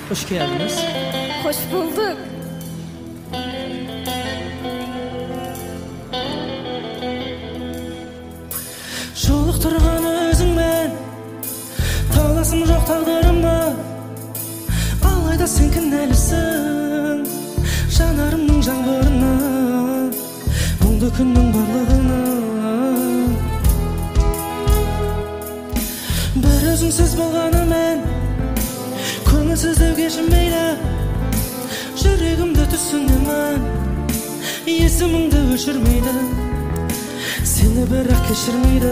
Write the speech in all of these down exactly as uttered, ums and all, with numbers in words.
Hoş geldiniz. Hoş bulduk. Joluqturğan özüň men, tağlasym jok tagdyrymda. Alayda sen kinälisin, janarymyň jaňbyryna, muňda kündüň barlygyna. Bir özüňsiz bolgany men, köňülsiz geçinmeýle, yüregimde tüsüňmen, ýesimimde öşürmeýle. Seni bırak keşirmeydi.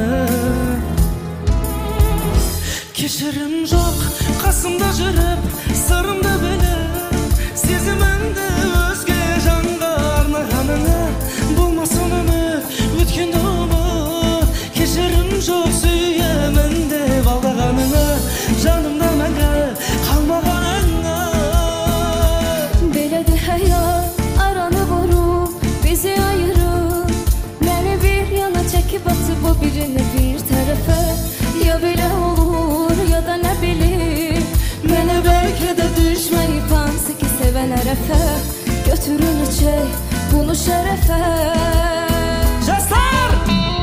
Keşirim yok kasımda jürüp, sırımda bilip, sezimimde özge janga arnağanını. Bulmasın ümit ötkünde umut, keşirim yok süyemende baldağanını. Canımda mənge kalmağanına. Beledi hayat aranı vurup bizi ayırıp, çekip atıp o birini bir tarafa. Ya bile olur ya da ne bilir, mene belki de düşmeyip hansı ki seven erefe. Götürün içey bunu şerefe. Jaslar!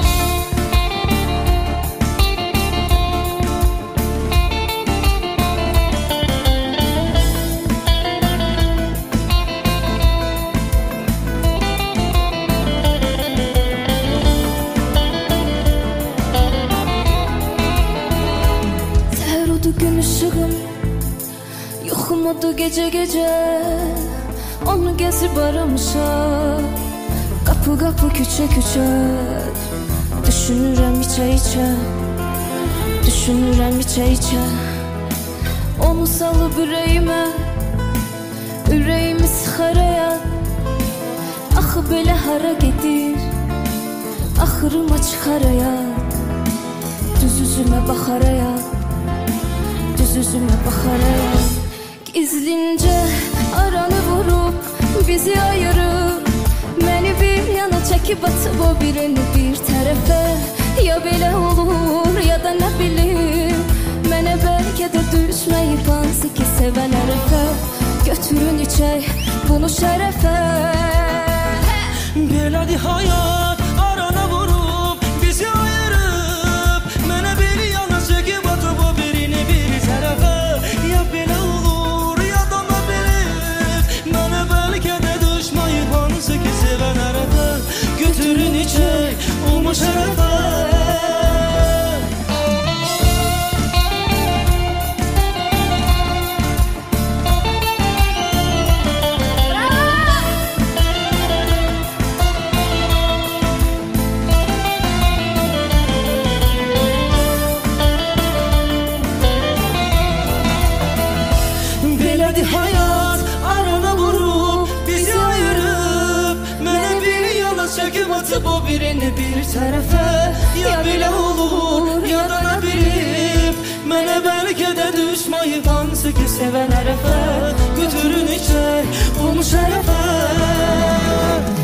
Gün ışığım yoxumadı gece gece, onu gezip aramışam kapı kapı küçe küçe. Düşünürəm içe içe, düşünürəm içe içe. Onu salıp ürəyimə, ürəyimi sıxaraya. Axı belə hara gedir, axırıma çıxaraya. Düz üzümə baxaraya, yüzüme bakarak. Gizlince aranı vurup bizi ayırıp, beni bir yana çekip atıp o birini bir tarafa. Ya böyle olur ya da ne bileyim, mene belki de düşmeyip hansı ki seven erefe. Götürün içey bunu şerefe. Beledi hayat arana vurup bizi ayırıp, mene bir yana çekip atıp o birini bir tarafa. Ya belə olur ya da ne bilip, mene belki de düşmeyip hansı ki seven erefe. Götürün içey onu şerefe. Beledi hayat arana vurup bizi ayırıp, mene bir yana çekip atıp o birini bir tarafa. Ya bile olur ya da ne bilip, mene belki de düşmeyip hansı ki seven erefe. Götürün içey onu şerefe.